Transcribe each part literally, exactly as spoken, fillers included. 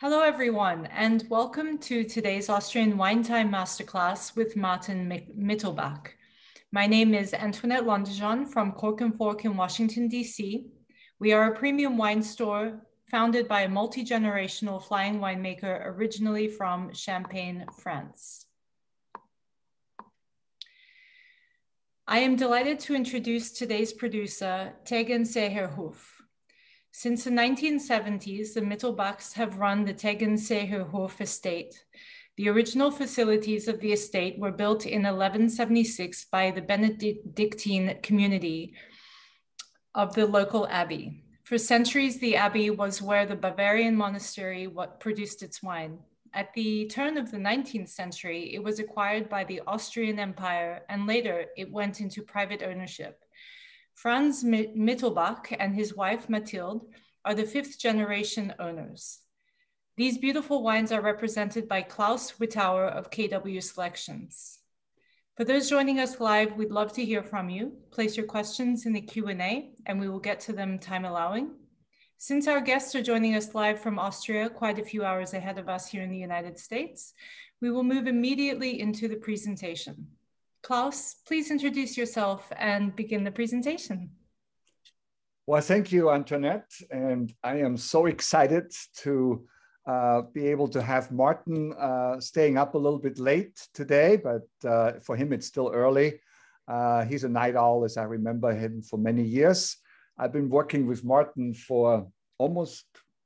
Hello, everyone, and welcome to today's Austrian Wine Time Masterclass with Martin Mittelbach. My name is Antoinette Londejean from Cork and Fork in Washington, D C. We are a premium wine store founded by a multi-generational flying winemaker originally from Champagne, France. I am delighted to introduce today's producer, Tegernsee Since the nineteen seventies, the Mittelbachs have run the Tegernsee estate. The original facilities of the estate were built in eleven seventy-six by the Benedictine community of the local abbey. For centuries, the abbey was where the Bavarian monastery produced its wine. At the turn of the nineteenth century, it was acquired by the Austrian Empire, and later it went into private ownership. Franz Mittelbach and his wife Mathilde are the fifth generation owners. These beautiful wines are represented by Klaus Wittauer of K W Selections. For those joining us live, we'd love to hear from you. Place your questions in the Q and A and we will get to them time allowing. Since our guests are joining us live from Austria, quite a few hours ahead of us here in the United States, we will move immediately into the presentation. Klaus, please introduce yourself and begin the presentation. Well, thank you, Antoinette. And I am so excited to uh, be able to have Martin uh, staying up a little bit late today, but uh, for him, it's still early. Uh, he's a night owl, as I remember him for many years. I've been working with Martin for almost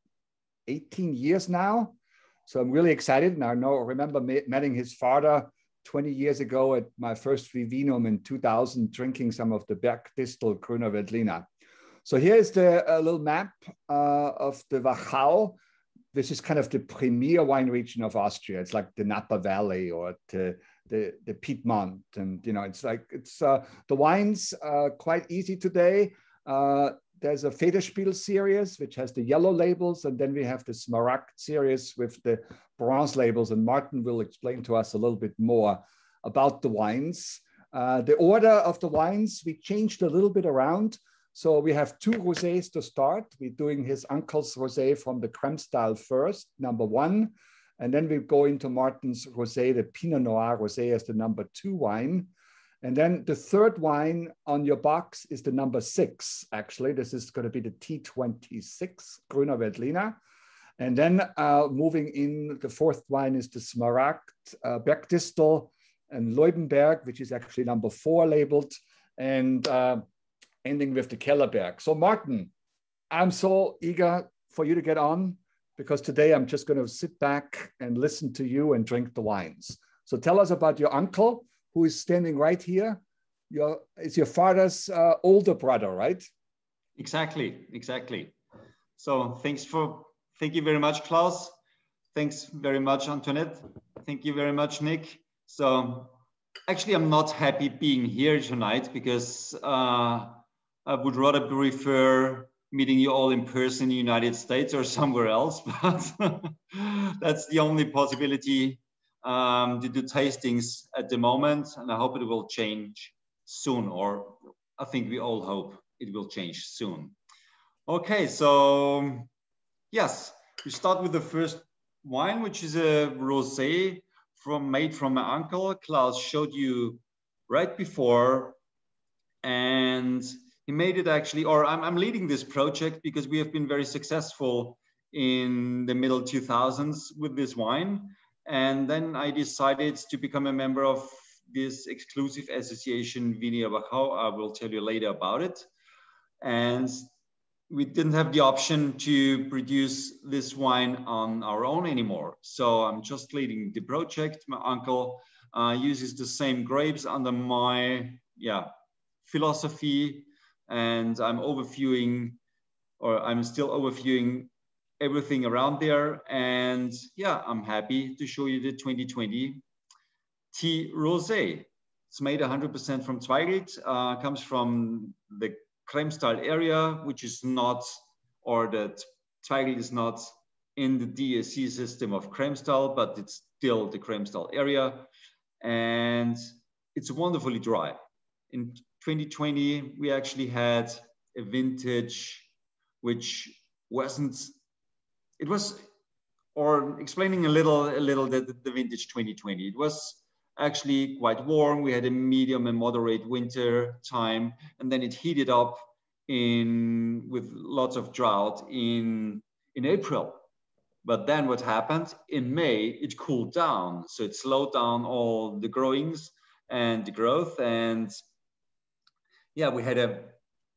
eighteen years now. So I'm really excited. And I know, remember meeting his father twenty years ago at my first Vivinum in two thousand, drinking some of the Bergdistel Grüner Veltliner. So here's the uh, little map uh, of the Wachau. This is kind of the premier wine region of Austria. It's like the Napa Valley or the, the, the Piedmont. And, you know, it's like, it's uh, the wines are quite easy today. Uh, there's a Federspiel series, which has the yellow labels. And then we have the Smaragd series with the bronze labels. And Martin will explain to us a little bit more about the wines. Uh, the order of the wines, we changed a little bit around. So we have two rosés to start. We're doing his uncle's rosé from the Kremstal first, number one. And then we go into Martin's rosé, the Pinot Noir rosé as the number two wine. And then the third wine on your box is the number six, actually. This is going to be the T twenty-six, Grüner Veltliner. And then uh, moving in, the fourth wine is the Smaragd, uh, Bergdistel and Leubenberg, which is actually number four labeled, and uh, ending with the Kellerberg. So Martin, I'm so eager for you to get on because today I'm just going to sit back and listen to you and drink the wines. So tell us about your uncle, who is standing right here. Your, it's your father's uh, older brother, right? Exactly, exactly. So thanks for, thank you very much, Klaus. Thanks very much, Antoinette. Thank you very much, Nick. So actually, I'm not happy being here tonight because uh, I would rather prefer meeting you all in person in the United States or somewhere else, but that's the only possibility um, to do tastings at the moment, and I hope it will change soon, or I think we all hope it will change soon. Okay, so yes, we start with the first wine, which is a rosé from made from my uncle. Klaus showed you right before, and he made it actually, or I'm, I'm leading this project because we have been very successful in the middle two thousands with this wine. And then I decided to become a member of this exclusive association, Vinia Wachau. I will tell you later about it. And we didn't have the option to produce this wine on our own anymore. So I'm just leading the project. My uncle uh, uses the same grapes under my yeah, philosophy. And I'm overviewing, or I'm still overviewing everything around there. And yeah, I'm happy to show you the twenty twenty T Rosé. It's made one hundred percent from Zweigelt, uh, comes from the Kremstal area, which is not, or that Zweigelt is not in the D S C system of Kremstal, but it's still the Kremstal area. And it's wonderfully dry. In twenty twenty, we actually had a vintage which wasn't, it was or explaining a little, a little the, the vintage twenty twenty. It was actually quite warm. We had a medium and moderate winter time, and then it heated up in with lots of drought in in April. But then what happened in May? It cooled down, so it slowed down all the growings and the growth, and yeah, we had a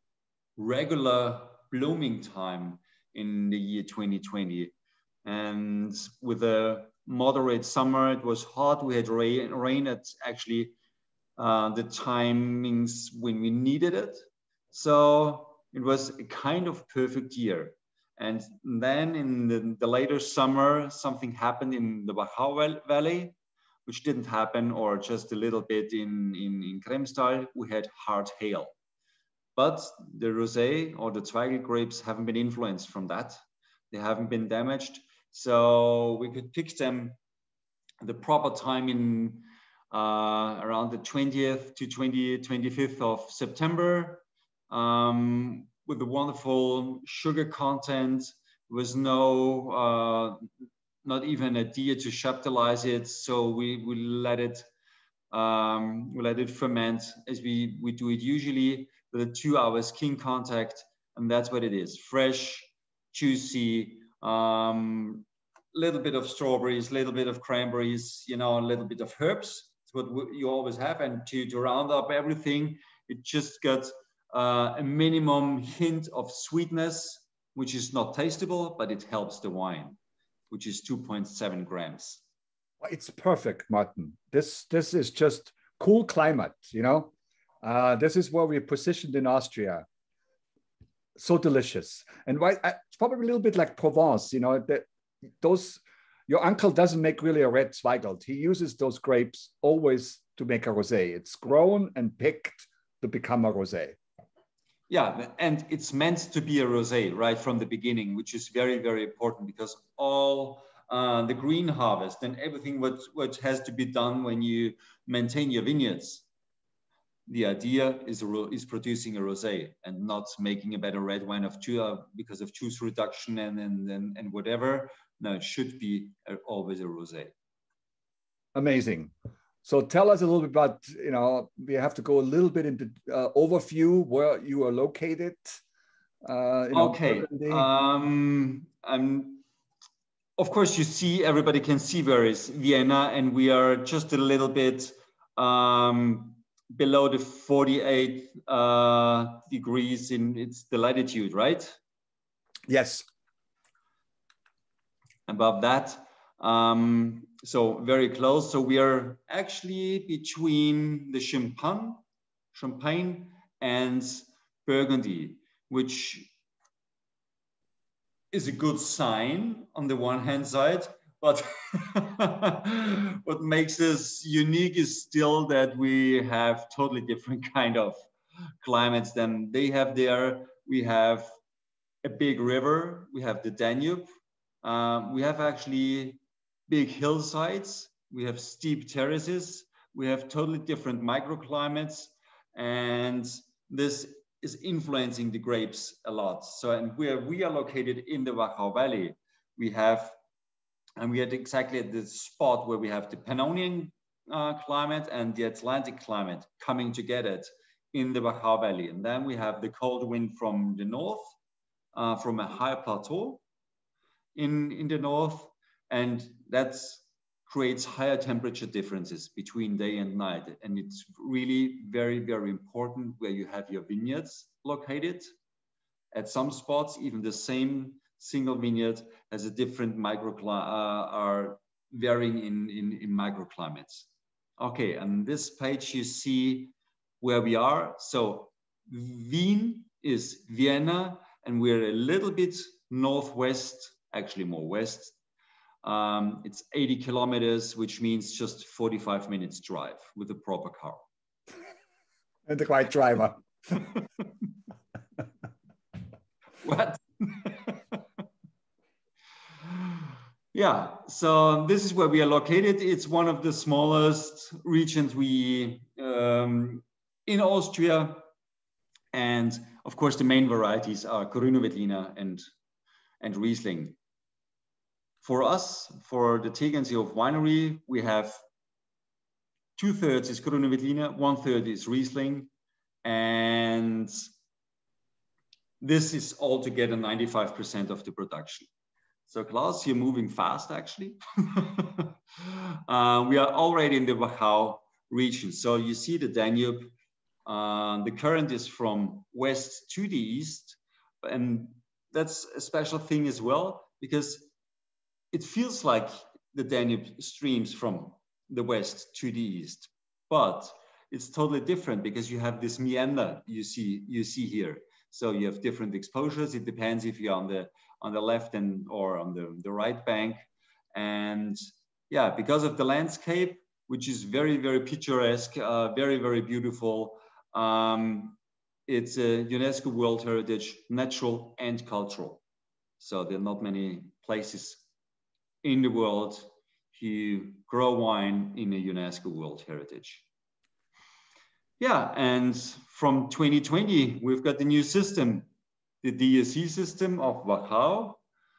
regular blooming time in the year twenty twenty. And with a moderate summer, it was hot. We had rain, rain at actually uh, the timings when we needed it. So it was a kind of perfect year. And then in the, the later summer, something happened in the Wachau Valley, which didn't happen, or just a little bit in, in, in Kremstal. We had hard hail. But the rosé or the Zweigelt grapes haven't been influenced from that. They haven't been damaged. So we could pick them the proper time in uh, around the twentieth to twentieth, twenty-fifth of September um, with a wonderful sugar content. There was no, uh, not even a deer to chaptalize it. So we, we let it, um, we let it ferment as we, we do it usually with a two hour skin contact. And that's what it is. Fresh, juicy, um, little bit of strawberries, little bit of cranberries, you know, a little bit of herbs. It's what you always have. And to, to round up everything, it just got uh, a minimum hint of sweetness, which is not tasteable, but it helps the wine, which is two point seven grams. It's perfect, Martin. This, this is just cool climate, you know. Uh, this is where we're positioned in Austria. So delicious. And why, it's probably a little bit like Provence, you know, that those, your uncle doesn't make really a red Zweigelt. He uses those grapes always to make a rosé. It's grown and picked to become a rosé. Yeah, and it's meant to be a rosé right from the beginning, which is very, very important, because all uh, the green harvest and everything what, what has to be done when you maintain your vineyards, the idea is, a, is producing a rosé and not making a better red wine of two, uh, because of juice reduction and, and, and, and whatever. No, it should be a, always a rosé. Amazing. So tell us a little bit about, you know, we have to go a little bit into uh, overview where you are located. Uh, you know, okay. Um, I'm, of course, you see, everybody can see where is Vienna, and we are just a little bit um, below the forty-eight uh, degrees in it's the latitude, right? Yes. Above that. Um, so very close. So we are actually between the Champagne, Champagne and Burgundy, which is a good sign on the one hand side, but what makes us unique is still that we have totally different kind of climates than they have there. We have a big river, we have the Danube, um, we have actually big hillsides, we have steep terraces, we have totally different microclimates, and this is influencing the grapes a lot. So, and where we are located in the Wachau Valley, we have, and we are exactly at the spot where we have the Pannonian uh, climate and the Atlantic climate coming together in the Wachau Valley. And then we have the cold wind from the north, uh, from a high plateau in, in the north, and that creates higher temperature differences between day and night. And it's really very, very important where you have your vineyards located. At some spots, even the same single vineyard has a different microclimate, uh, are varying in, in, in microclimates. Okay, on this page you see where we are. So Wien is Vienna, and we're a little bit northwest, actually more west. Um, it's eighty kilometers, which means just forty-five minutes drive with a proper car. And the right driver. What? Yeah, so this is where we are located. It's one of the smallest regions we um, in Austria. And of course, the main varieties are Grüne Veltliner and, and Riesling. for us, for the Tegernseehof winery, we have two thirds is Grüne Veltliner, one third is Riesling, and this is altogether ninety-five percent of the production. So Klaus, you're moving fast actually. uh, we are already in the Wachau region. So you see the Danube, uh, the current is from west to the east, and that's a special thing as well, because it feels like the Danube streams from the west to the east, but it's totally different because you have this meander you see you see here. So you have different exposures. It depends if you're on the on the left and or on the, the right bank. And yeah, because of the landscape, which is very, very picturesque, uh, very, very beautiful. Um, it's a UNESCO World Heritage, natural and cultural. So there are not many places in the world who grow wine in a UNESCO World Heritage. Yeah, and from twenty twenty, we've got the new system, the D S C system of Wachau.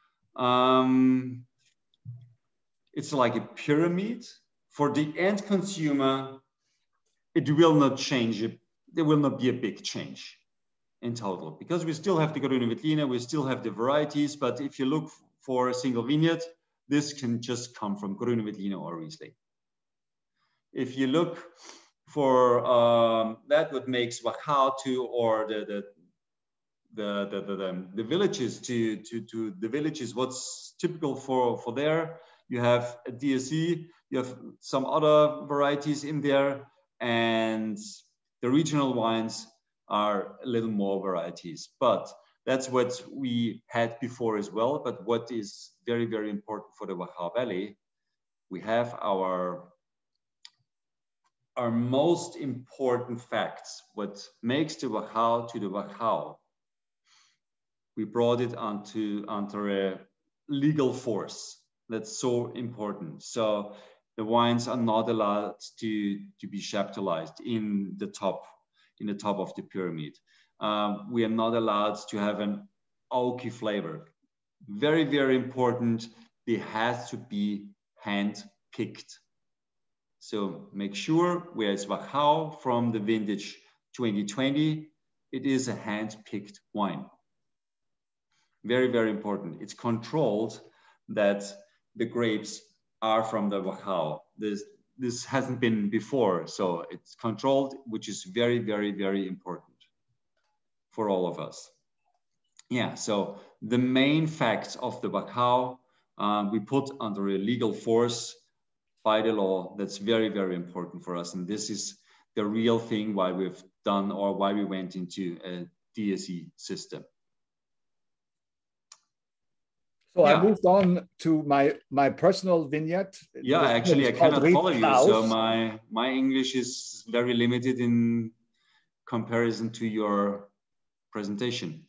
Um, it's like a pyramid. For the end consumer, it will not change. It. There will not be a big change in total, because we still have the Grüne Veltliner, we still have the varieties, but if you look for a single vineyard, this can just come from Grüne Veltliner or Riesling. If you look for um, that, what makes Wachau to, or the the the the, the, the, the villages to, to to the villages, what's typical for for there, you have a D S C, you have some other varieties in there, and the regional wines are a little more varieties, but that's what we had before as well. But what is very, very important for the Wachau Valley, we have our our most important facts, what makes the Wachau to the Wachau. We brought it onto, onto a legal force. That's so important. So the wines are not allowed to, to be chaptalized in the top, in the top of the pyramid. Um, we are not allowed to have an oaky flavor. Very, very important. They have to be hand-picked. So make sure where it's Wachau from the vintage twenty twenty, it is a hand-picked wine. Very, very important. It's controlled that the grapes are from the Wachau. This, this hasn't been before, so it's controlled, which is very, very, very important for all of us. Yeah, so the main facts of the Wachau, uh, we put under a legal force by the law. That's very, very important for us. And this is the real thing why we've done, or why we went into a D S C system. So yeah. I moved on to my, my personal vineyard. Yeah, this actually I cannot follow you. So my, my English is very limited in comparison to your presentation.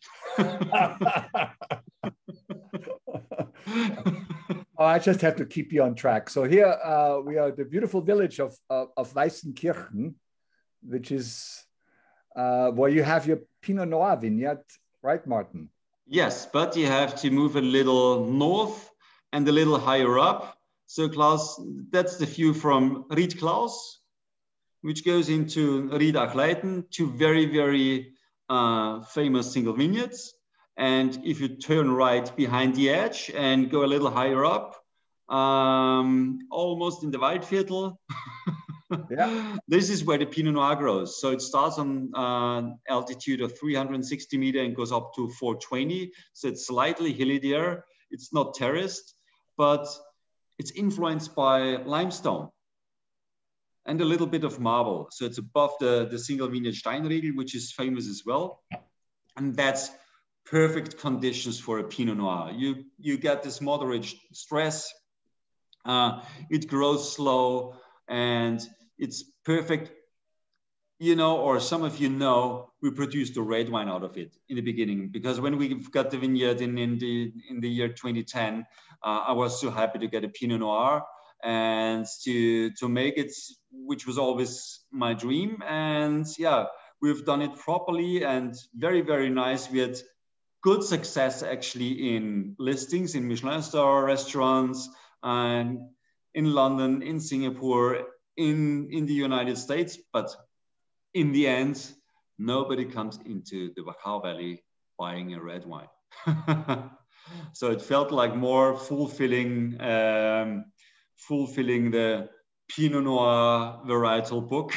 Oh, I just have to keep you on track. So here uh, we are at the beautiful village of, of, of Weißenkirchen, which is uh, where you have your Pinot Noir vineyard, right, Martin? Yes, but you have to move a little north and a little higher up. So Klaus, that's the view from Ried Klaus, which goes into Ried Achleiten, two very, very uh, famous single vineyards. And if you turn right behind the edge and go a little higher up, um, almost in the Waldviertel, yeah. This is where the Pinot Noir grows. So it starts on uh, altitude of three hundred sixty meters and goes up to four twenty. So it's slightly hilly there. It's not terraced, but it's influenced by limestone and a little bit of marble. So it's above the, the single vineyard Steinriegel, which is famous as well. And that's perfect conditions for a Pinot Noir. You, you get this moderate stress. Uh, it grows slow and it's perfect, you know, or some of you know, we produced a red wine out of it in the beginning, because when we got the vineyard in, in, the, in the year twenty ten, uh, I was so happy to get a Pinot Noir and to, to make it, which was always my dream. And yeah, we've done it properly and very, very nice. We had good success actually in listings in Michelin star restaurants and in London, in Singapore, in, in the United States. But in the end, nobody comes into the Wachau Valley buying a red wine. So it felt like more fulfilling, um, fulfilling the Pinot Noir varietal book.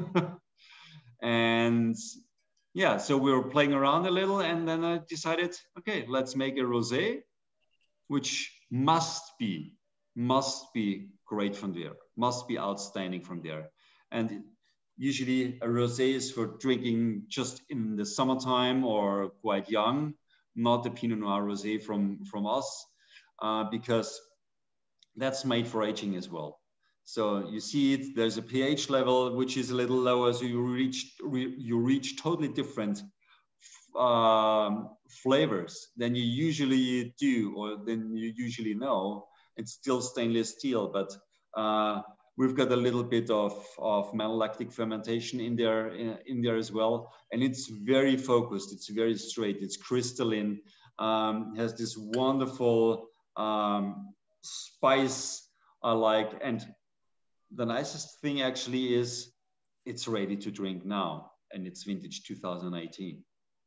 And yeah, so we were playing around a little, and then I decided, okay, let's make a rosé, which must be, must be great from there, must be outstanding from there. And usually a rosé is for drinking just in the summertime or quite young, not the Pinot Noir rosé from, from us, uh, because that's made for aging as well. So you see it, there's a pH level which is a little lower, so you reach, re, you reach totally different um, flavors than you usually do, or than you usually know. It's still stainless steel, but uh, we've got a little bit of, of malolactic fermentation in there, in, in there as well. And it's very focused, it's very straight, it's crystalline, um, has this wonderful um, spice I like. And the nicest thing actually is it's ready to drink now, and it's vintage two thousand eighteen.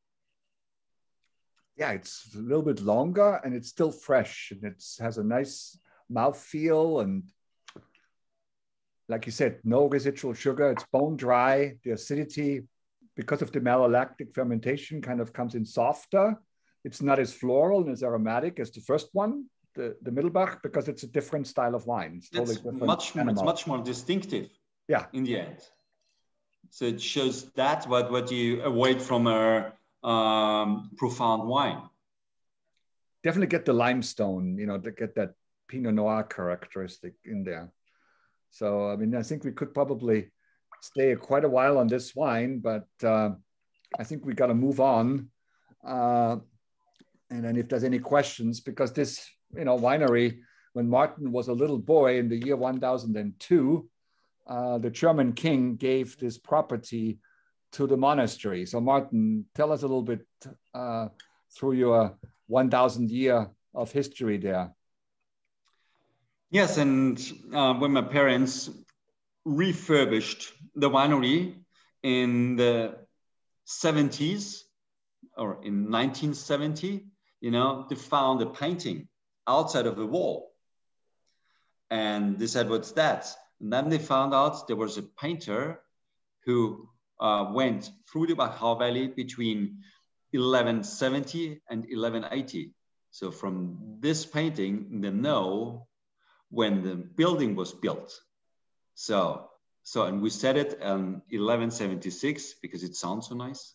Yeah, it's a little bit longer and it's still fresh, and it has a nice mouthfeel, and like you said, no residual sugar. It's bone dry. The acidity, because of the malolactic fermentation, kind of comes in softer. It's not as floral and as aromatic as the first one, the, the Mittelbach, because it's a different style of wine. It's, totally it's different much more, it's animal. much more distinctive. Yeah. In the end. So it shows that what, what you avoid from a um, profound wine. Definitely get the limestone, you know, to get that Pinot Noir characteristic in there. So, I mean, I think we could probably stay quite a while on this wine, but uh, I think we got to move on. Uh, and then if there's any questions, because this, you know, winery, when Martin was a little boy in the year one thousand two, uh, the German king gave this property to the monastery. So Martin, tell us a little bit uh, through your one thousand year of history there. Yes, and uh, when my parents refurbished the winery in the seventies, or in nineteen seventy, you know, they found a painting outside of the wall. And they said, what's that? And then they found out there was a painter who uh, went through the Wachau Valley between eleven seventy and eleven eighty. So from this painting, they know when the building was built. So, so and we said it in eleven seventy-six because it sounds so nice.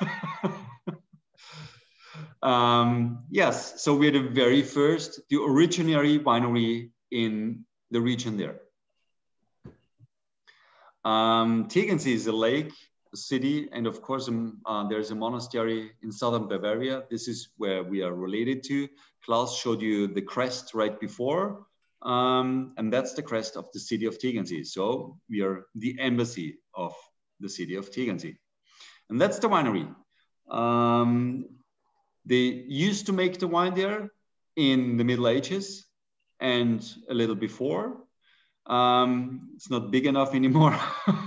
um, yes, so we're the very first, the originary winery in the region there. Um, Tegernsee is a lake, a city, and of course um, uh, there's a monastery in southern Bavaria. This is where we are related to. Klaus showed you the crest right before. Um, and that's the crest of the city of Tegernsee. So we are the embassy of the city of Tegernsee. And that's the winery. Um, they used to make the wine there in the Middle Ages and a little before. Um, it's not big enough anymore.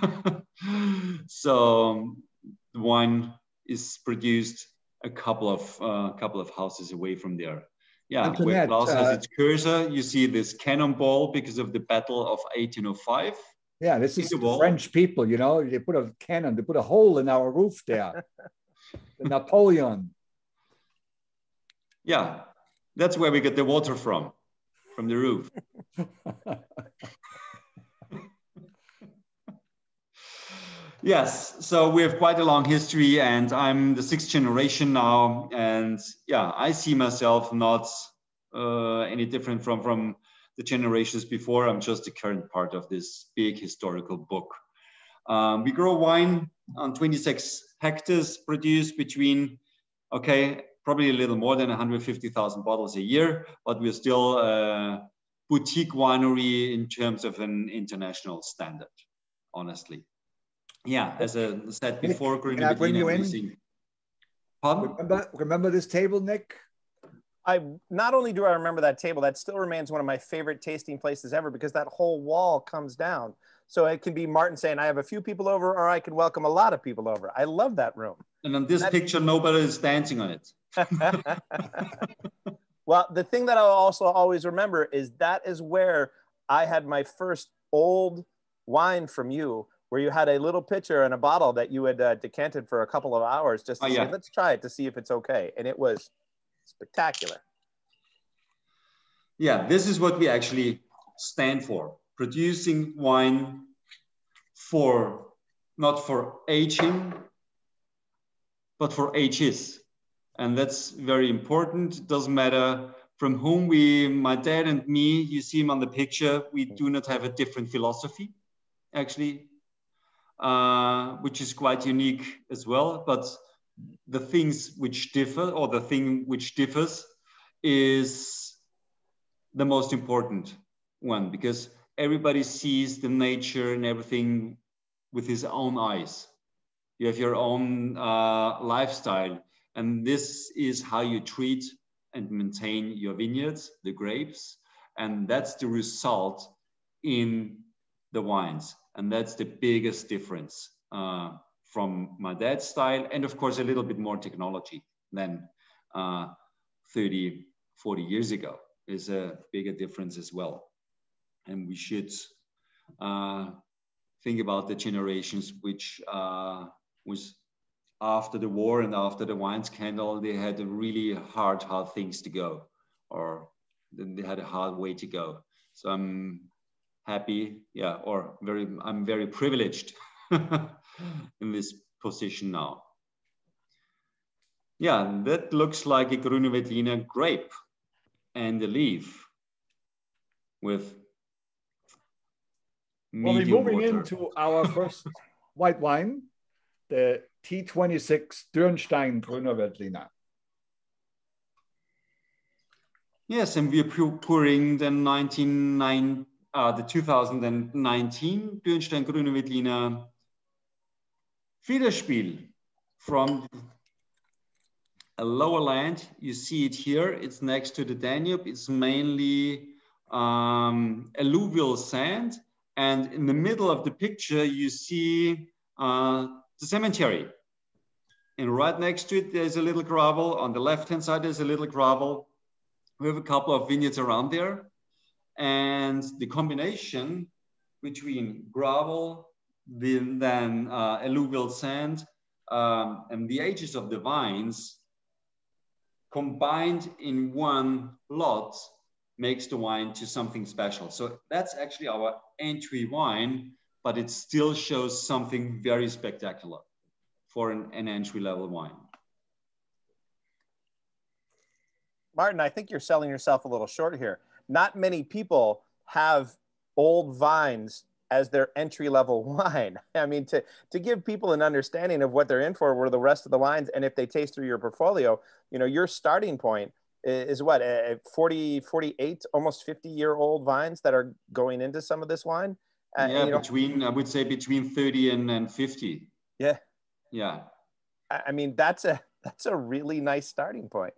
So the wine is produced a couple of, uh, couple of houses away from there. Yeah, Antoinette, where Klaus has uh, its cursor, you see this cannonball because of the Battle of eighteen oh five. Yeah, this is the, the French people, you know, they put a cannon, they put a hole in our roof there. The Napoleon. Yeah, that's where we get the water from, from the roof. Yes, so we have quite a long history, and I'm the sixth generation now. And yeah, I see myself not uh, any different from, from the generations before. I'm just the current part of this big historical book. Um, we grow wine on twenty-six hectares, produce between, okay, probably a little more than one hundred fifty thousand bottles a year, but we're still a boutique winery in terms of an international standard, honestly. Yeah, as I said before, Can I bring you in? Pardon? Remember, remember this table, Nick? I not only do I remember that table, that still remains one of my favorite tasting places ever because that whole wall comes down. So it can be Martin saying, I have a few people over, or I can welcome a lot of people over. I love that room. And on this that... picture, nobody is dancing on it. Well, the thing that I'll also always remember is that is where I had my first old wine from you, where you had a little pitcher and a bottle that you had uh, decanted for a couple of hours just to oh, say, yeah. let's try it to see if it's okay. And it was spectacular. Yeah, this is what we actually stand for. Producing wine for, not for aging, but for ages. And that's very important. It doesn't matter from whom we, my dad and me, you see him on the picture, we do not have a different philosophy, actually, uh, which is quite unique as well. But the things which differ, or the thing which differs, is the most important one, because everybody sees the nature and everything with his own eyes. You have your own uh, lifestyle, and this is how you treat and maintain your vineyards, the grapes, and that's the result in the wines. And that's the biggest difference uh, from my dad's style, and of course a little bit more technology than uh, thirty, forty years ago is a bigger difference as well. And we should uh, think about the generations which uh, was after the war and after the wine scandal, they had a really hard, hard things to go, or they had a hard way to go. So I'm happy, yeah, or very, I'm very privileged in this position now. Yeah, that looks like a Grüne Veltliner grape and a leaf with Well, we're moving water. into our first white wine, the T twenty-six Dürnstein Grüner Veltliner. Yes, and we're pouring the nineteen nine, uh, the two thousand nineteen Dürnstein Grüner Veltliner Federspiel from a lower land. You see it here. It's next to the Danube. It's mainly um, alluvial sand, and in the middle of the picture you see uh, the cemetery. And right next to it, there's a little gravel. On the left-hand side, there's a little gravel. We have a couple of vineyards around there. And the combination between gravel, then uh, alluvial sand, um, and the ages of the vines combined in one lot makes the wine to something special. So that's actually our entry wine, but it still shows something very spectacular for an, an entry-level wine. Martin, I think you're selling yourself a little short here. Not many people have old vines as their entry-level wine. I mean, to, to give people an understanding of what they're in for were the rest of the wines, and if they taste through your portfolio, you know, your starting point is what, forty, forty-eight, almost fifty-year-old vines that are going into some of this wine? Uh, yeah, you know, between, I would say between thirty and, and fifty. Yeah. Yeah. I mean, that's a, that's a really nice starting point.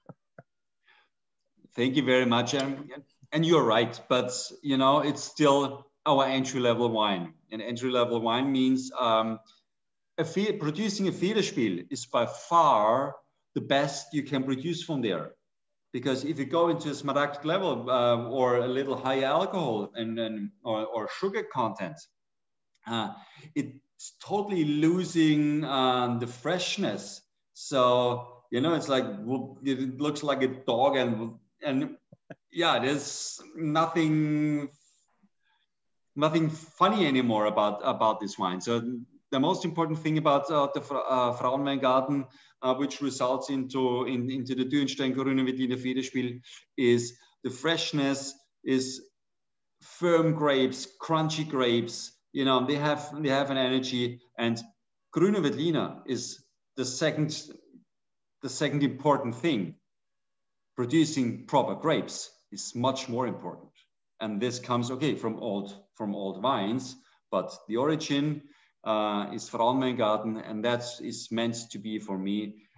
Thank you very much. Um, and you're right, but you know, it's still our entry-level wine. And entry-level wine means um, a producing a Federspiel is by far the best you can produce from there. Because if you go into a Smaragd level uh, or a little higher alcohol and, and or, or sugar content, uh, it's totally losing um, the freshness. So, you know, it's like, it looks like a dog, and, and yeah, there's nothing, nothing funny anymore about, about this wine. So the most important thing about uh, the uh, Frauenweingarten, uh, which results into, in, into the Dürnstein Grüne Veltliner Federspiel, is the freshness, is firm grapes, crunchy grapes. You know, they have, they have an energy, and Grüne Veltliner is the second, the second important thing. Producing proper grapes is much more important. And this comes, okay, from old, from old vines, but the origin uh, is Frauenweingarten, and that is meant to be, for me,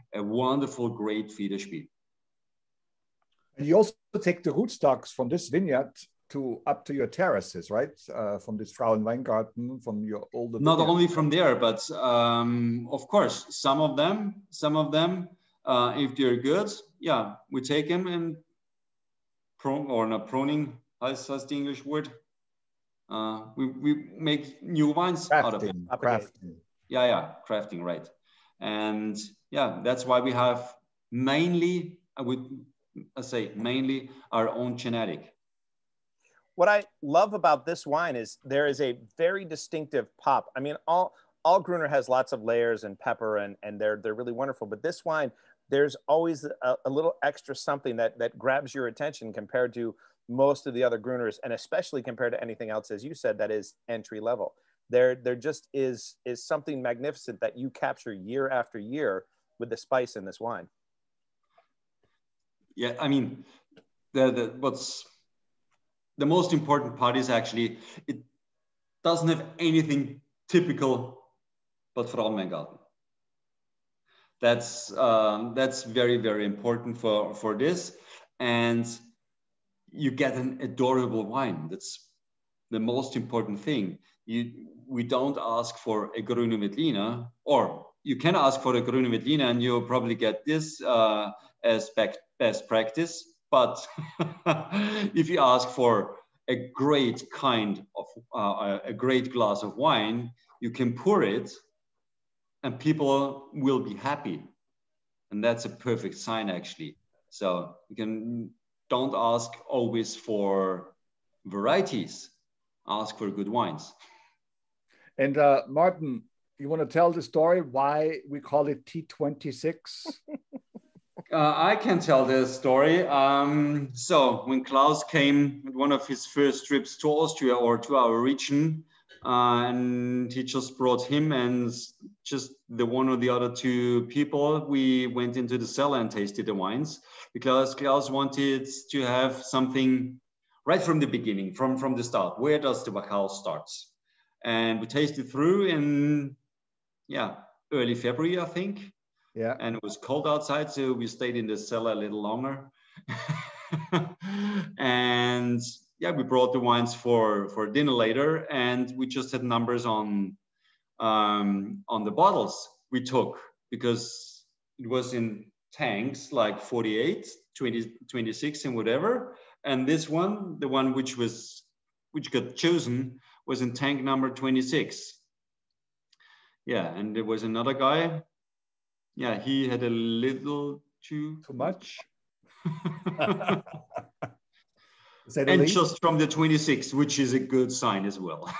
a wonderful, great Federspiel. And you also take the rootstocks from this vineyard to up to your terraces, right? Uh, from this Frauenweingarten, from your older. Not vineyard. only from there, but um, of course, some of them, some of them, uh, if they're good, yeah, we take them and prune or not pruning. How's the English word? Uh, we we make new wines crafting, out of it. Crafting. Yeah, yeah, crafting, right? And yeah, that's why we have mainly, I would I say, mainly our own genetic. What I love about this wine is there is a very distinctive pop. I mean, all all Gruner has lots of layers and pepper, and and they're they're really wonderful. But this wine, there's always a, a little extra something that that grabs your attention compared to most of the other Gruners, and especially compared to anything else, as you said, that is entry level. There there just is is something magnificent that you capture year after year with the spice in this wine. Yeah, I mean, the the what's the most important part is actually it doesn't have anything typical but Frauenweingarten. That's um, that's very very important for for this, and you get an adorable wine. That's the most important thing. You we don't ask for a Grüne Veltliner, or you can ask for a Grüne Veltliner and you'll probably get this uh, as best practice. But if you ask for a great kind of, uh, a great glass of wine, you can pour it and people will be happy. And that's a perfect sign actually. So you can, don't ask always for varieties, ask for good wines. And uh, Martin, you want to tell the story why we call it T twenty-six? Uh, I can tell the story. Um, so when Klaus came with one of his first trips to Austria or to our region, uh, and he just brought him and just the one or the other two people, we went into the cellar and tasted the wines because Klaus wanted to have something right from the beginning, from, from the start. Where does the Wachau start? And we tasted through in, yeah, early February, I think. Yeah. And it was cold outside, so we stayed in the cellar a little longer. And yeah, we brought the wines for, for dinner later, and we just had numbers on, um, on the bottles we took because it was in tanks like forty-eight, twenty, twenty-six and whatever. And this one, the one which was, which got chosen was in tank number twenty-six. Yeah, and there was another guy. Yeah, he had a little too too much. And just from the twenty-six, which is a good sign as well.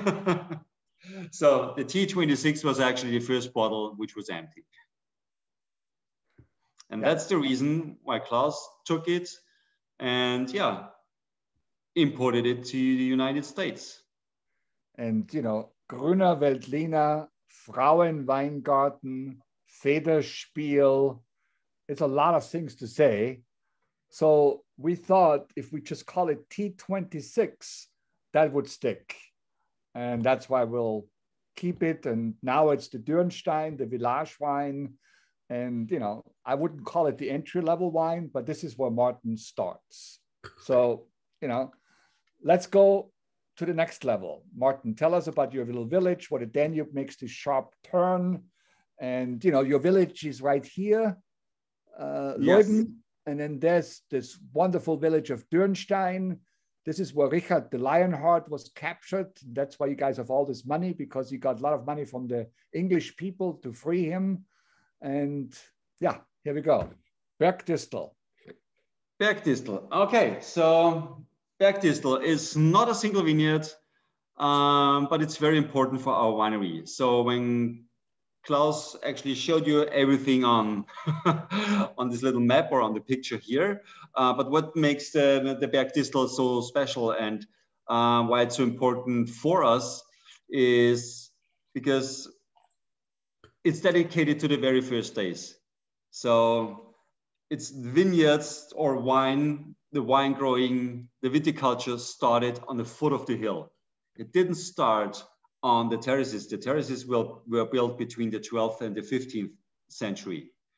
So the T twenty-six was actually the first bottle which was empty. And yeah, that's the reason why Klaus took it and yeah, imported it to the United States. And you know, Grüner Veltliner, Frauenweingarten, Federspiel, it's a lot of things to say. So we thought if we just call it T twenty-six, that would stick. And that's why we'll keep it. And now it's the Dürnstein, the Village wine. And, you know, I wouldn't call it the entry-level wine, but this is where Martin starts. So, you know, let's go to the next level. Martin, tell us about your little village, where the Danube makes this sharp turn. And, you know, your village is right here, uh, yes. Leuden. And then there's this wonderful village of Dürnstein. This is where Richard the Lionheart was captured. That's why you guys have all this money, because he got a lot of money from the English people to free him. And yeah, here we go. Bergdistel. Bergdistel. Okay, so Bergdistel is not a single vineyard, um, but it's very important for our winery. So when Klaus actually showed you everything on, on this little map or on the picture here. Uh, but what makes the, the Bergdistel so special and uh, why it's so important for us is because it's dedicated to the very first days. So it's vineyards or wine, the wine growing, the viticulture started on the foot of the hill. It didn't start on the terraces. The terraces were, were built between the twelfth and the fifteenth century.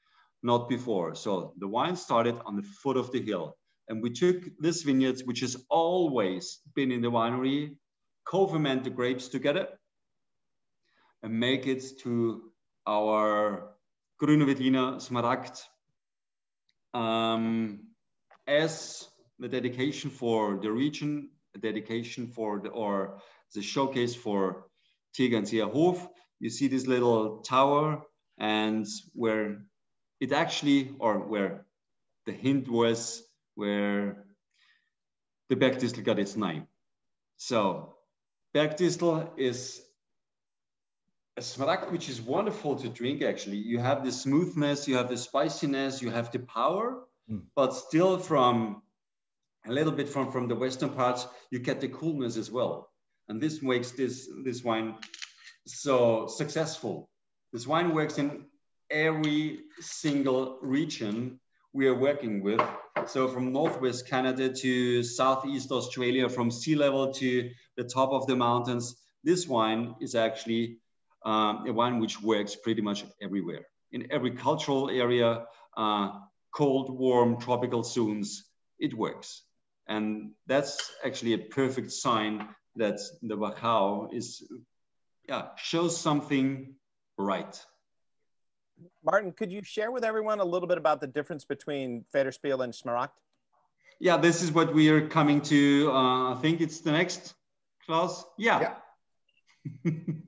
not before. So the wine started on the foot of the hill. And we took this vineyard, which has always been in the winery, co-ferment the grapes together and make it to our Grüne Veltliner Smaragd um, as the dedication for the region, a dedication for the, or the showcase for Tegernseer Hof. You see this little tower, and where it actually, or where the hint was, where the Bergdistel got its name. So Bergdistel is a Smaragd which is wonderful to drink, actually. You have the smoothness, you have the spiciness, you have the power, mm. but still from a little bit from, from the western parts, you get the coolness as well. And this makes this, this wine so successful. This wine works in every single region we are working with. So from Northwest Canada to Southeast Australia, from sea level to the top of the mountains, this wine is actually um, a wine which works pretty much everywhere. In every cultural area, uh, cold, warm, tropical zones, it works. And that's actually a perfect sign that the Wachau is, yeah, shows something right. Martin, could you share with everyone a little bit about the difference between Federspiel and Smaragd? Yeah, this is what we are coming to. Uh, I think it's the next, Klaus. Yeah. yeah.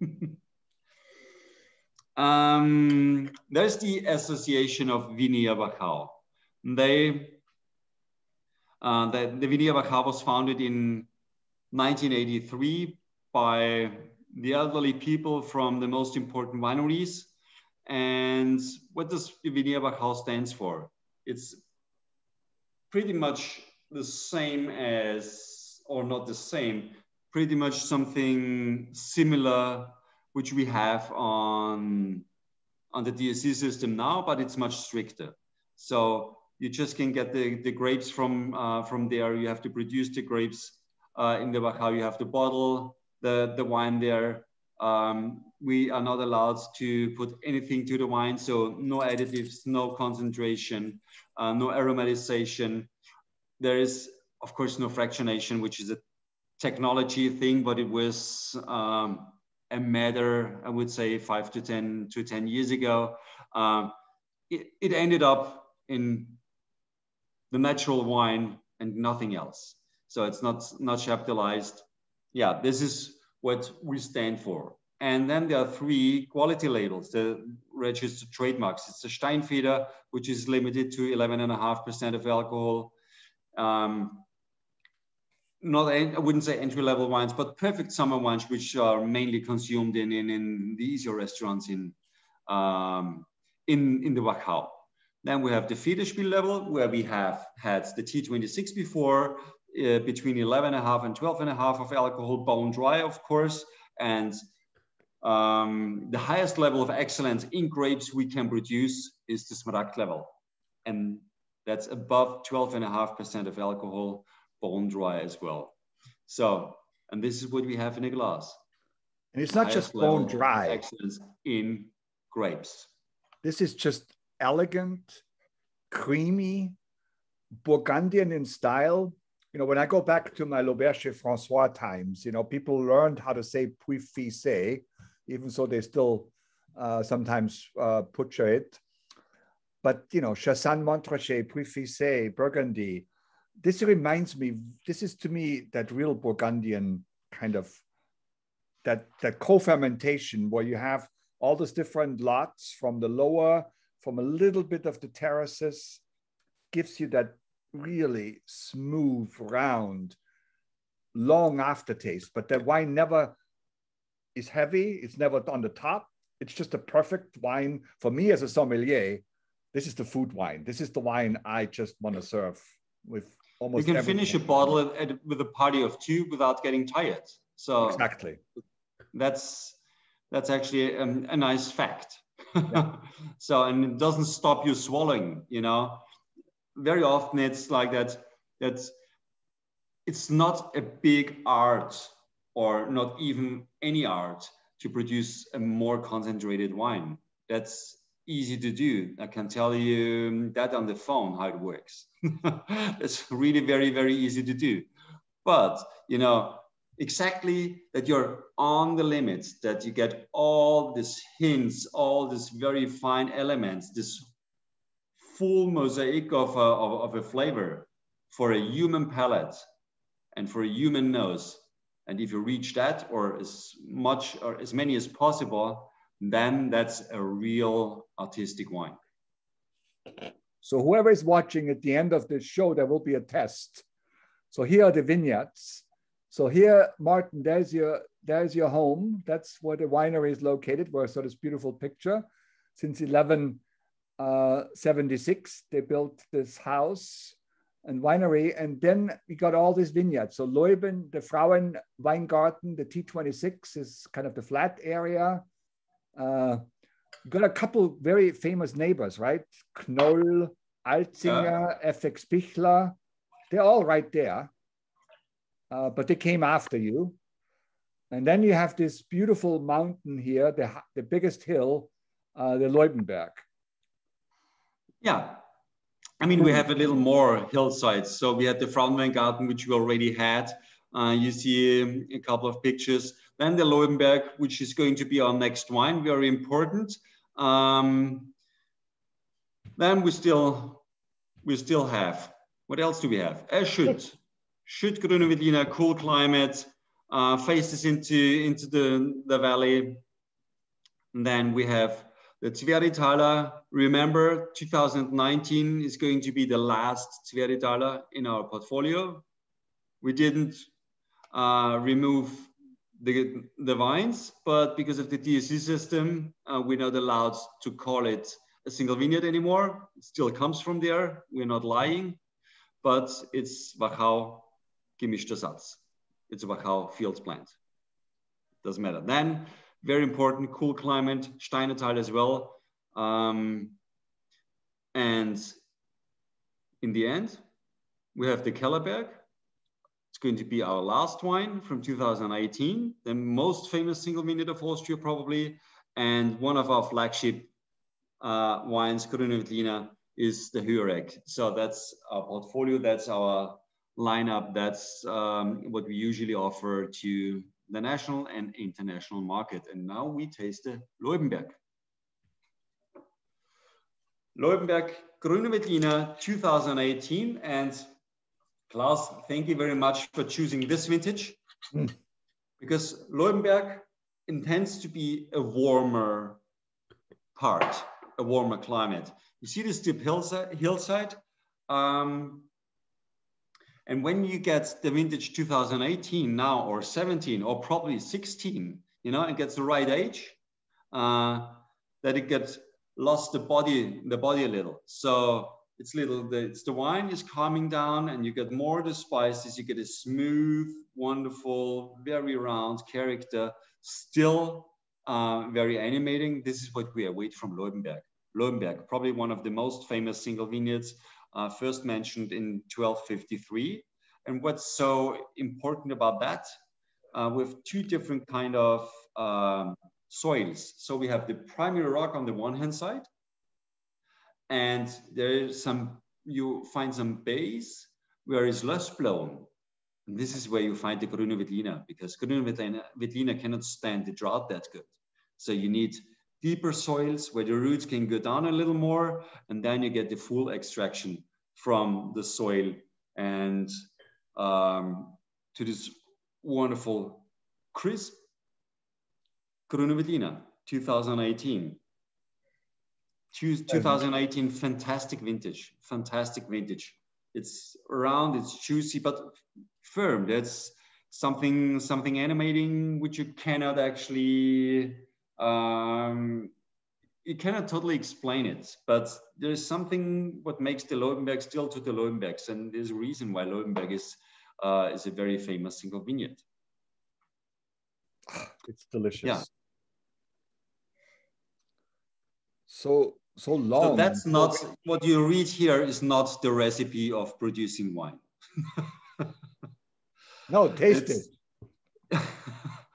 um, there's the Association of Vinia Wachau. They, uh, the, the Vinia Wachau was founded in nineteen eighty-three by the elderly people from the most important wineries. And what does Vinia Wachau stands for? It's pretty much the same as, or not the same, pretty much something similar, which we have on, on the D S C system now, but it's much stricter. So you just can get the, the grapes from, uh, from there. You have to produce the grapes uh, in the Wachau. You have to bottle the, the wine there. Um, we are not allowed to put anything to the wine, so no additives, no concentration, uh, no aromatization. There is, of course, no fractionation, which is a technology thing, but it was um, a matter, I would say, five to ten to ten years ago. Um, it, it ended up in the natural wine and nothing else. So it's not, not chaptalized. Yeah, this is what we stand for. And then there are three quality labels, the registered trademarks. It's the Steinfeder, which is limited to eleven and a half percent of alcohol. Um, not, I wouldn't say entry-level wines, but perfect summer wines, which are mainly consumed in, in, in the easier restaurants in, um, in, in the Wachau. Then we have the Federspiel level, where we have had the T twenty-six before, uh, between eleven and a half and twelve and a half of alcohol, bone dry, of course. And um, the highest level of excellence in grapes we can produce is the Smaragd level. And that's above twelve and a half percent of alcohol, bone dry as well. So, and this is what we have in a glass. And it's not just bone dry. Excellence in grapes. This is just elegant, creamy, Burgundian in style. You know, when I go back to my L'Auberge François times, you know, people learned how to say Puy-Fissé, even so they still uh, sometimes uh, butcher it. But, you know, Chassagne, Montrachet, Puy-Fissé, Burgundy, this reminds me, this is to me that real Burgundian kind of, that, that co-fermentation where you have all these different lots from the lower, from a little bit of the terraces, gives you that really smooth, round, long aftertaste. But the wine never is heavy. It's never on the top. It's just a perfect wine. For me as a sommelier, this is the food wine. This is the wine I just want to serve with almost You can everything. finish a bottle at, at, with a party of two without getting tired. So exactly. That's, that's actually a, a nice fact. Yeah. So, and it doesn't stop you swallowing, you know. Very often it's like that, that it's not a big art or not even any art to produce a more concentrated wine. That's easy to do. I can tell you that on the phone, how it works. It's really very, very easy to do. But, you know, exactly that you're on the limits, that you get all these hints, all these very fine elements, this full mosaic of a, of, of a flavor for a human palate and for a human nose. And if you reach that, or as much or as many as possible, then that's a real artistic wine. So whoever is watching at the end of this show, there will be a test. So here are the vineyards. So here, Martin, there's your, there's your home. That's where the winery is located, where I saw this beautiful picture. Since eleven seventy-six, they built this house and winery. And then we got all these vineyards. So Leuben, the Frauen Weingarten, the T twenty-six is kind of the flat area. Uh, got a couple very famous neighbors, right? Knoll, Alzinger, uh, F X Pichler. They're all right there. Uh, but they came after you. And then you have this beautiful mountain here, the, the biggest hill, uh, the Leubenberg. Yeah. I mean, we have a little more hillsides. So we had the Frauenweingarten, which we already had. Uh, you see a couple of pictures. Then the Leubenberg, which is going to be our next wine, very important. Um, then we still, we still have, what else do we have? Eschütt, Schütt Grüne Veltliner, cool climate, uh, faces into, into the, the valley. And then we have the Zweritaler. Remember, two thousand nineteen is going to be the last Zweritaler in our portfolio. We didn't uh, remove the, the vines, but because of the D S C system, uh, we're not allowed to call it a single vineyard anymore. It still comes from there. We're not lying, but it's Wachau gemischter Satz. It's a Wachau fields plant. Doesn't matter. Then, very important, cool climate, Steinetal as well. Um, and in the end, we have the Kellerberg. It's going to be our last wine from two thousand eighteen, the most famous single vineyard of Austria probably, and one of our flagship uh, wines, Grüne Veltliner, is the Hürek. So that's our portfolio, that's our lineup, that's um, what we usually offer to the national and international market. And now we taste the Leubenberg. Leubenberg Grüne Veltliner two thousand eighteen, and Klaus, thank you very much for choosing this vintage, mm. because Leubenberg intends to be a warmer part, a warmer climate. You see this steep hillside, hillside um, and when you get the vintage two thousand eighteen now, or seventeen, or probably sixteen, you know, it gets the right age, uh, that it gets lost the body, the body a little. So it's little, the, it's the wine is calming down, and you get more of the spices. You get a smooth, wonderful, very round character, still uh, very animating. This is what we await from Leubenberg. Leubenberg, probably one of the most famous single vineyards, uh, first mentioned in twelve fifty-three. And what's so important about that, uh, with two different kind of um, soils. So we have the primary rock on the one hand side, and there's some, you find some bays where it's less blown. And this is where you find the Grüne Veltliner, because Grüne Veltliner cannot stand the drought that good. So you need deeper soils where the roots can go down a little more, and then you get the full extraction from the soil and um, to this wonderful crisp Grüne Veltliner two thousand eighteen. two thousand eighteen, fantastic vintage, fantastic vintage. It's round, it's juicy, but firm. That's something, something animating, which you cannot actually, um, you cannot totally explain it, but there's something what makes the Leubenberg still to the Leubenbergs, and there's a reason why Leubenberg is, uh, is a very famous single vineyard. It's delicious. Yeah. So, so long. So that's not, what you read here is not the recipe of producing wine. No, taste it's, it.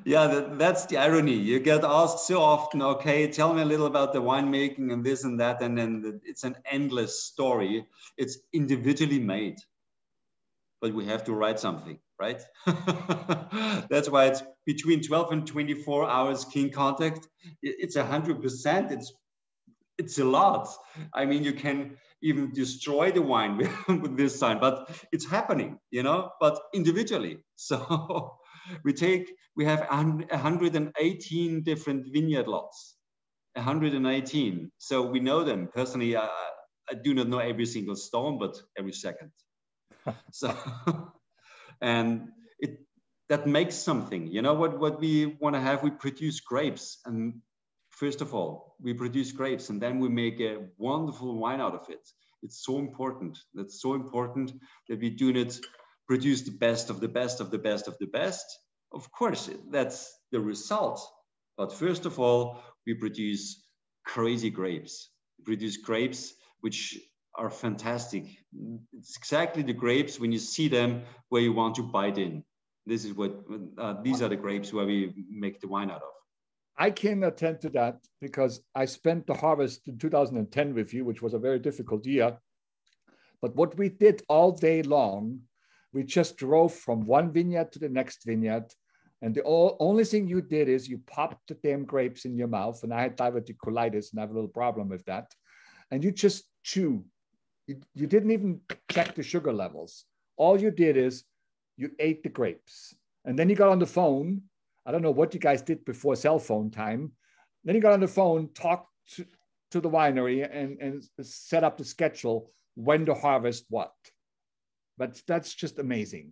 Yeah, that, that's the irony. You get asked so often, okay, tell me a little about the winemaking and this and that, and then the, it's an endless story. It's individually made, but we have to write something, right? That's why it's between twelve and twenty-four hours clean contact. It's a hundred percent. It's it's a lot. I mean, you can even destroy the wine with, with this sign, but it's happening, you know, but individually. So we take, we have one hundred eighteen different vineyard lots, one hundred eighteen. So we know them personally. I, I do not know every single stone, but every second. So, and it, that makes something, you know, what, what we want to have, we produce grapes. And first of all, we produce grapes and then we make a wonderful wine out of it. It's so important. That's so important that we do not produce the best of the best of the best of the best. Of course, that's the result. But first of all, we produce crazy grapes. We produce grapes which are fantastic. It's exactly the grapes when you see them where you want to bite in. This is what, uh, these are the grapes where we make the wine out of. I can attend to that because I spent the harvest in two thousand ten with you, which was a very difficult year. But what we did all day long, we just drove from one vineyard to the next vineyard. And the all, only thing you did is you popped the damn grapes in your mouth. And I had diverticulitis and I have a little problem with that. And you just chew. You, you didn't even check the sugar levels. All you did is you ate the grapes. And then you got on the phone. I don't know what you guys did before cell phone time. Then you got on the phone, talked to, to the winery and, and set up the schedule when to harvest what. But that's just amazing.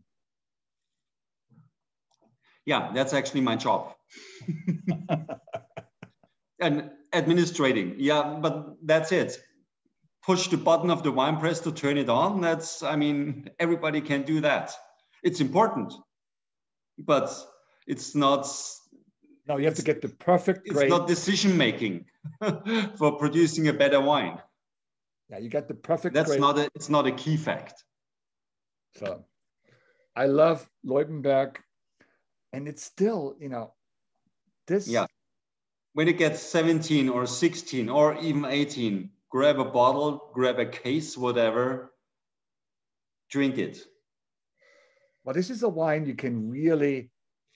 Yeah, that's actually my job. And administrating, yeah, but that's it. Push the button of the wine press to turn it on. That's, I mean, everybody can do that. It's important, but it's not. No, you have to get the perfect grape. It's not decision making for producing a better wine. Yeah, you got the perfect That's grape. not a, it's not a key fact. So I love Leubenberg, and it's still, you know, this. Yeah. When it gets seventeen or sixteen or even eighteen, grab a bottle, grab a case, whatever, drink it. Well, this is a wine you can really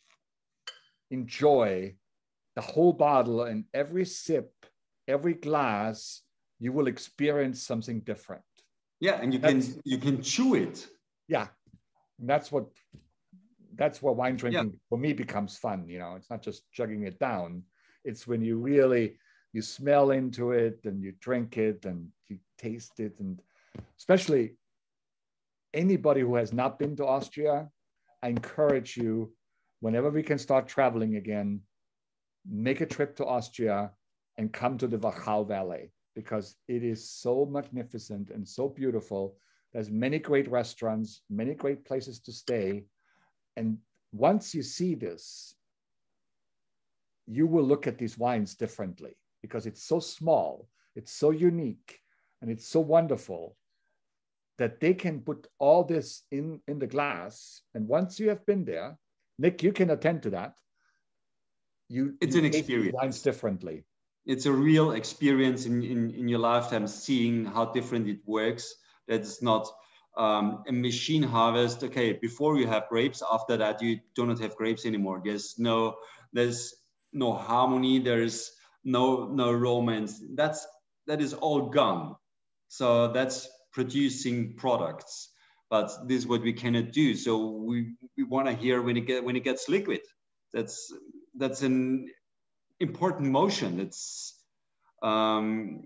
enjoy the whole bottle, and every sip, every glass, you will experience something different. Yeah, and you That's, can you can chew it. Yeah, and that's what that's where wine drinking yeah. for me becomes fun. You know, it's not just chugging it down. It's when you really you smell into it and you drink it and you taste it, and especially anybody who has not been to Austria, I encourage you, whenever we can start traveling again, make a trip to Austria and come to the Wachau Valley, because it is so magnificent and so beautiful. There's many great restaurants, many great places to stay. And once you see this, you will look at these wines differently, because it's so small, it's so unique, and it's so wonderful that they can put all this in, in the glass. And once you have been there, Nick, you can attend to that. You, it's you an experience. Wines differently. It's a real experience in, in, in your lifetime, seeing how different it works. That's not um, a machine harvest. Okay, before you have grapes, after that you do not have grapes anymore. There's no, there's no harmony. There's no no romance. That's that is all gone. So that's producing products. But this is what we cannot do. So we, we want to hear when it get when it gets liquid. That's that's an important motion. It's um,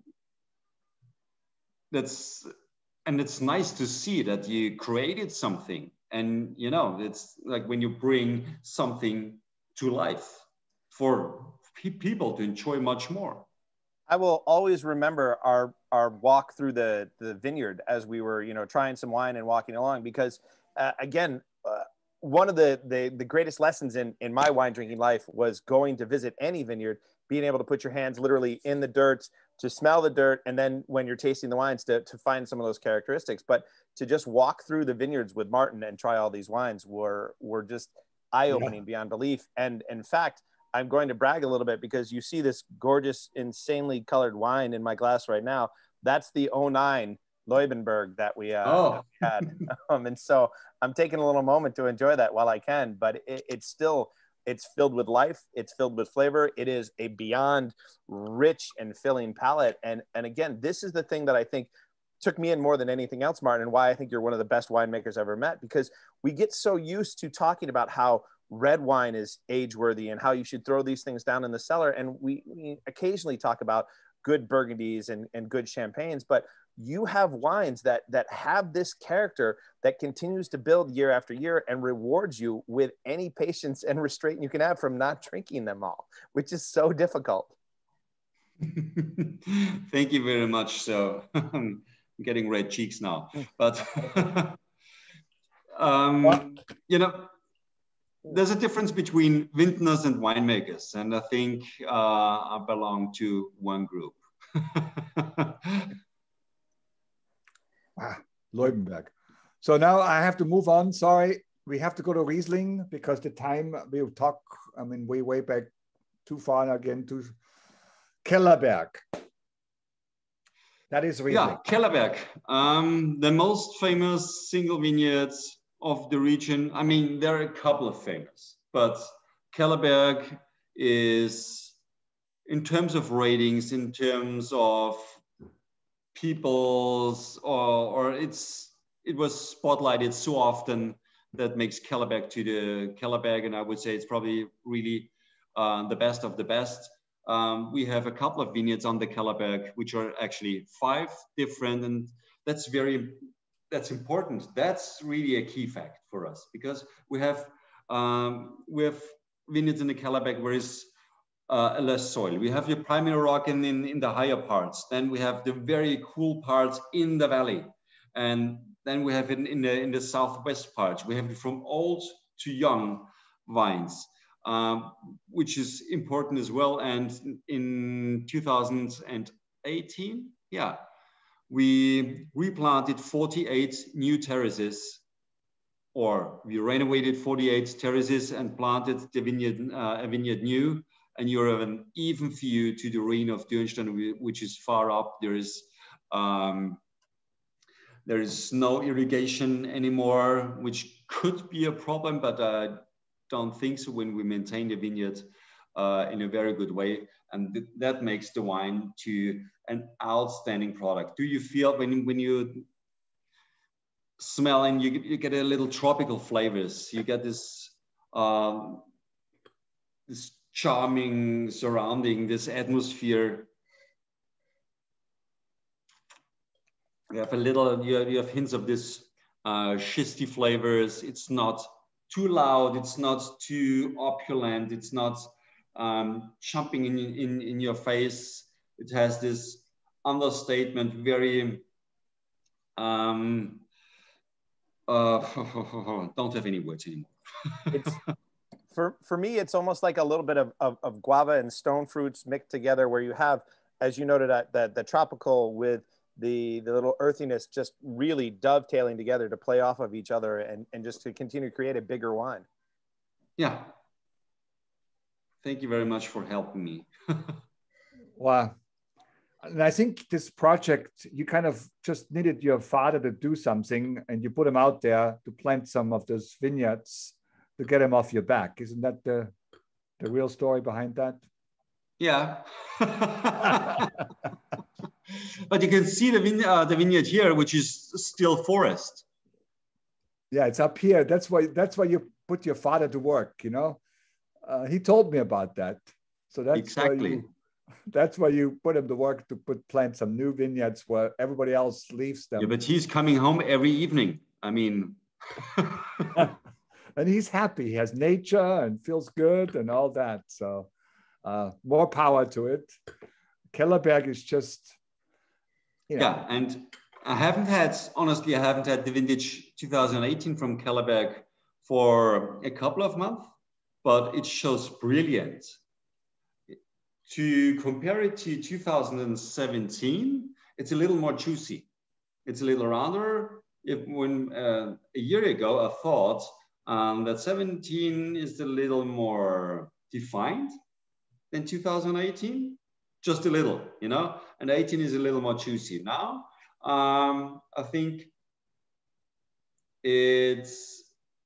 that's and it's nice to see that you created something. And you know, it's like when you bring something to life for pe people to enjoy much more. I will always remember our our walk through the the vineyard as we were, you know, trying some wine and walking along, because uh, again, uh, one of the, the the greatest lessons in in my wine drinking life was going to visit any vineyard, being able to put your hands literally in the dirt, to smell the dirt, and then when you're tasting the wines to to find some of those characteristics. But to just walk through the vineyards with Martin and try all these wines were were just eye-opening Yeah. beyond belief. And in fact, I'm going to brag a little bit because you see this gorgeous, insanely colored wine in my glass right now. That's the oh nine Leubenberg that we, uh, Oh. that we had. Um, and so I'm taking a little moment to enjoy that while I can, but it, it's still, it's filled with life. It's filled with flavor. It is a beyond rich and filling palate. And, and again, this is the thing that I think took me in more than anything else, Martin, and why I think you're one of the best winemakers I've ever met, because we get so used to talking about how red wine is age-worthy and how you should throw these things down in the cellar. And we, we occasionally talk about good Burgundies and, and good champagnes, but you have wines that that have this character that continues to build year after year and rewards you with any patience and restraint you can have from not drinking them all, which is so difficult. Thank you very much. So I'm getting red cheeks now, but um, you know, there's a difference between vintners and winemakers, and I think uh, I belong to one group. Ah, Leubenberg. So now I have to move on. Sorry, we have to go to Riesling because the time we'll talk, I mean, way, way back too far again to Kellerberg. That is Riesling. Yeah, Kellerberg, um, the most famous single vineyards of the region. I mean, there are a couple of famous, but Kellerberg is, in terms of ratings, in terms of people's, or, or it's, it was spotlighted so often that makes Kellerberg to the Kellerberg, and I would say it's probably really uh, the best of the best. Um, we have a couple of vineyards on the Kellerberg, which are actually five different, and that's very, that's important. That's really a key fact for us, because we have, um, we have vineyards in the Kellerberg where it's uh, less soil. We have the primary rock in, in, in the higher parts. Then we have the very cool parts in the valley. And then we have it in, in, the, in the southwest parts. We have it from old to young vines, um, which is important as well. And in two thousand eighteen, yeah, we replanted forty-eight new terraces, or we renovated forty-eight terraces and planted the vineyard, uh, a vineyard new. And you have an even view to the ruin of Dürnstein, which is far up. There is um, there is no irrigation anymore, which could be a problem, but I don't think so when we maintain the vineyard uh, in a very good way. And th that makes the wine to an outstanding product. Do you feel when, when you smell and you, you get a little tropical flavors, you get this, um, this charming surrounding, this atmosphere. You have a little, you have, you have hints of this uh, schisty flavors. It's not too loud. It's not too opulent. It's not um, jumping in, in, in your face. It has this understatement, very, um, uh, don't have any words anymore. It's, for, for me, it's almost like a little bit of, of, of guava and stone fruits mixed together, where you have, as you noted, that the, the tropical with the, the little earthiness just really dovetailing together to play off of each other and, and just to continue to create a bigger wine. Yeah. Thank you very much for helping me. Wow. And I think this project, you kind of just needed your father to do something, and you put him out there to plant some of those vineyards to get him off your back. Isn't that the, the real story behind that? Yeah. But you can see the, vine uh, the vineyard here, which is still forest. Yeah, it's up here. That's why, that's why you put your father to work, you know? Uh, he told me about that. So that's exactly. Why you, that's why you put him to work to put plant some new vineyards where everybody else leaves them. Yeah, but he's coming home every evening. I mean... And he's happy. He has nature and feels good and all that. So uh, more power to it. Kellerberg is just, you know. Yeah, and I haven't had, honestly, I haven't had the vintage two thousand eighteen from Kellerberg for a couple of months, but it shows brilliant. To compare it to two thousand seventeen, it's a little more juicy. It's a little rounder. If when uh, a year ago, I thought Um, that seventeen is a little more defined than two thousand eighteen, just a little, you know, and eighteen is a little more juicy. Now, um, I think it's,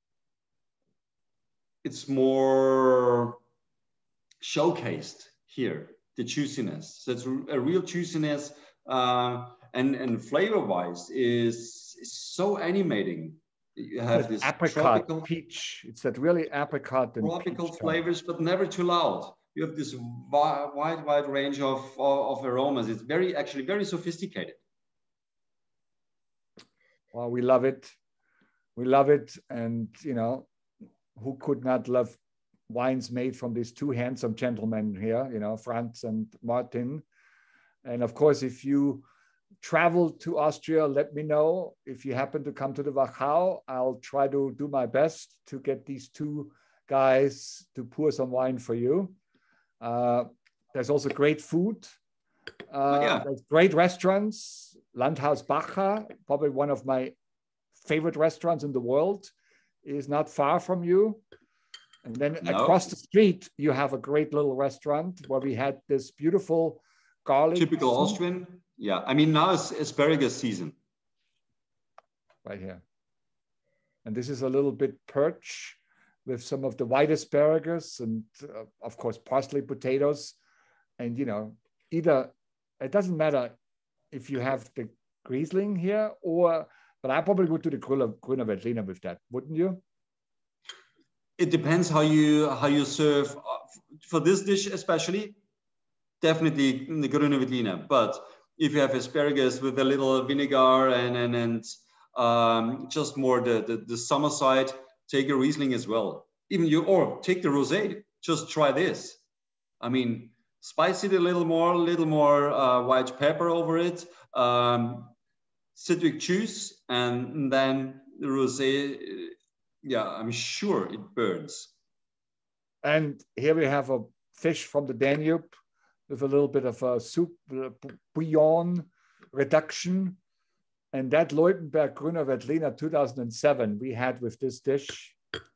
it's more showcased here, the juiciness. So it's a real juiciness, uh, and, and flavor-wise is, is so animating. You have this apricot tropical peach. It's that really apricot and tropical peach flavors, but never too loud. You have this wide, wide range of, of, of aromas. It's very, actually very sophisticated. Well, we love it. We love it. And, you know, who could not love wines made from these two handsome gentlemen here, you know, Franz and Martin. And of course, if you travel to Austria, let me know. If you happen to come to the Wachau, I'll try to do my best to get these two guys to pour some wine for you. Uh, there's also great food. Uh, oh, yeah. There's great restaurants. Landhaus Bacha, probably one of my favorite restaurants in the world, is not far from you. And then no. across the street, you have a great little restaurant where we had this beautiful garlic. Typical soup. Austrian. Yeah, I mean, now it's asparagus season. Right here. And this is a little bit perch with some of the white asparagus and, uh, of course, parsley potatoes. And, you know, either, it doesn't matter if you have the Riesling here or, but I probably would do the Grüner, Grüner Veltliner with that, wouldn't you? It depends how you, how you serve. For this dish especially, definitely the Grüner Veltliner. But if you have asparagus with a little vinegar and and, and um, just more the, the, the summer side, take a Riesling as well. Even you, or take the Rosé, just try this. I mean, spice it a little more, a little more uh, white pepper over it, um, citric juice, and then the Rosé, yeah, I'm sure it burns. And here we have a fish from the Danube with a little bit of a soup, bouillon reduction. And that Leutenberg Grüner Veltliner two thousand seven we had with this dish,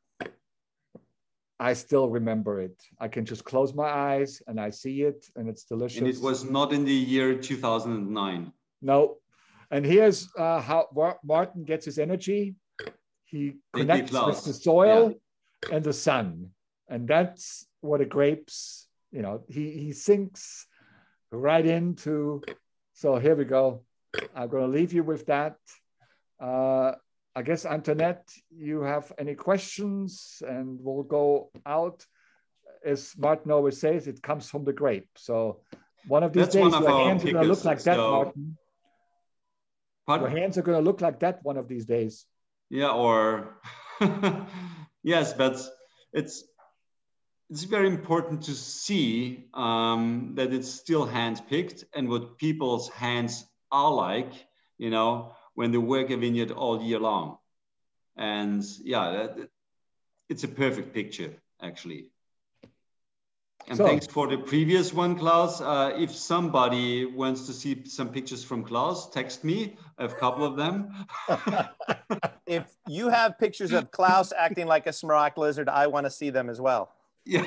I still remember it. I can just close my eyes and I see it and it's delicious. And it was not in the year two thousand nine. No. And here's uh, how Martin gets his energy. He connects with the soil yeah. and the sun. And that's what the grapes, you know, he, he sinks right into. So here we go. I'm going to leave you with that. Uh, I guess, Antoinette, you have any questions and we'll go out. As Martin always says, it comes from the grape. So one of these That's days, your hands are going to look like that, so... Martin. Pardon? Your hands are going to look like that one of these days. Yeah, or yes, but it's it's very important to see um, that it's still hand-picked and what people's hands are like, you know, when they work a vineyard all year long. And yeah, that, it's a perfect picture, actually. And so, thanks for the previous one, Klaus. Uh, if somebody wants to see some pictures from Klaus, text me. I have a couple of them. If you have pictures of Klaus acting like a Smaragd lizard, I want to see them as well. Yeah.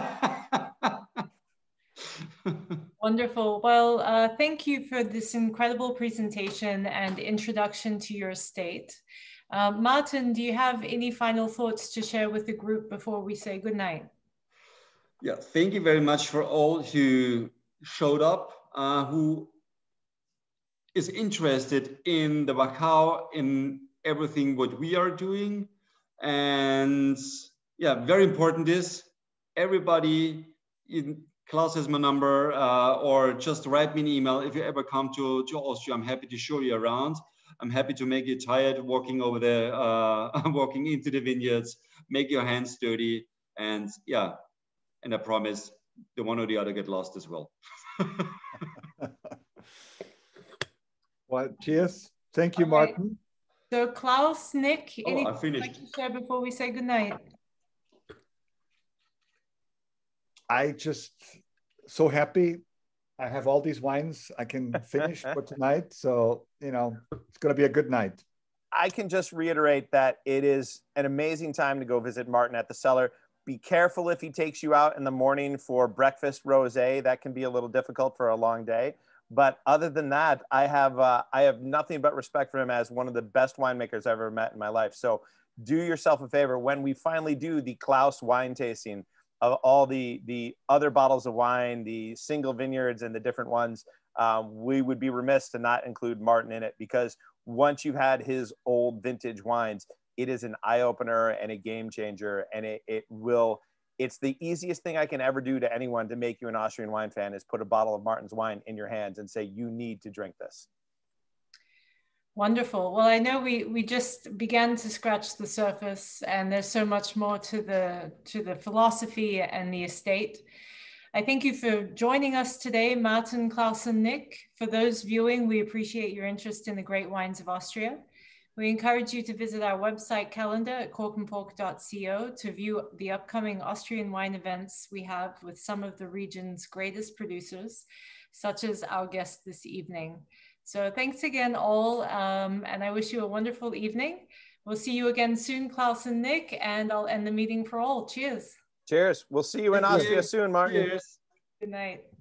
Wonderful. Well, uh, thank you for this incredible presentation and introduction to your estate. Uh, Martin, do you have any final thoughts to share with the group before we say goodnight? Yeah, thank you very much for all who showed up, uh, who is interested in the Wachau, in everything what we are doing. And yeah, very important is everybody, in, Klaus has my number, uh, or just write me an email. If you ever come to, to Austria, I'm happy to show you around. I'm happy to make you tired walking over there, uh, walking into the vineyards, make your hands dirty. And yeah, and I promise the one or the other get lost as well. Well, cheers. Thank you, okay. Martin. So Klaus, Nick, oh, anything I finished. you'd like to share before we say goodnight? I just so happy. I have all these wines I can finish for tonight. So, you know, it's going to be a good night. I can just reiterate that it is an amazing time to go visit Martin at the cellar. Be careful if he takes you out in the morning for breakfast rosé. That can be a little difficult for a long day. But other than that, I have uh, I have nothing but respect for him as one of the best winemakers I've ever met in my life. So do yourself a favor when we finally do the Klaus wine tasting of all the the other bottles of wine, the single vineyards and the different ones. Um, we would be remiss to not include Martin in it, because once you've had his old vintage wines, it is an eye opener and a game changer, and it, it will. It's the easiest thing I can ever do to anyone to make you an Austrian wine fan is put a bottle of Martin's wine in your hands and say, you need to drink this. Wonderful. Well, I know we we just began to scratch the surface, and there's so much more to the to the philosophy and the estate. I thank you for joining us today, Martin, Klaus, and Nick. For those viewing, we appreciate your interest in the great wines of Austria. We encourage you to visit our website calendar at cork and pork dot co to view the upcoming Austrian wine events we have with some of the region's greatest producers, such as our guest this evening. So thanks again all, um, and I wish you a wonderful evening. We'll see you again soon, Klaus and Nick, and I'll end the meeting for all. Cheers. Cheers. We'll see you in Austria soon, Martin. Cheers. Good night.